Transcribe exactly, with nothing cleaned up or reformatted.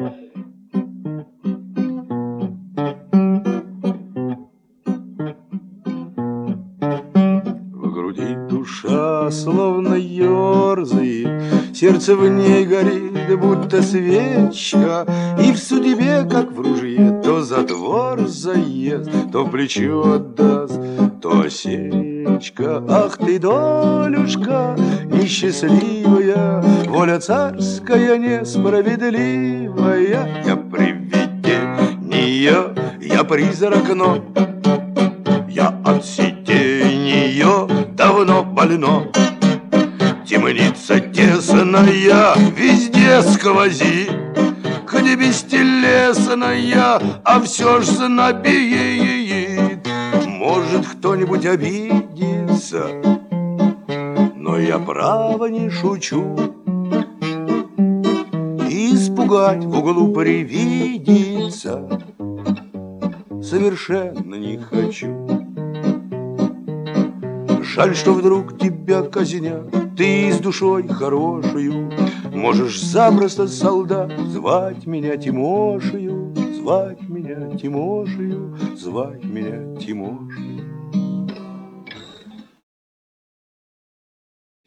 В груди душа словно ерзает, сердце в ней горит, будто свечка, и в судьбе, как в ружье, то за двор заест, то плечо отдаст, то осечка. Ах ты, долюшка, несчастливая, воля царская несправедливая. Я привидение, я призрак, но я от сиденья давно больно. Темница тесная, везде сквози, хоть бестелесная, а все ж знобеет. Может, кто-нибудь обидится, но я право не шучу. Испугать в углу привидится совершенно не хочу. Жаль, что вдруг тебя казнят, ты с душой хорошую можешь запросто, солдат, звать меня Тимошею, звать меня Тимошею, звать меня Тимошею.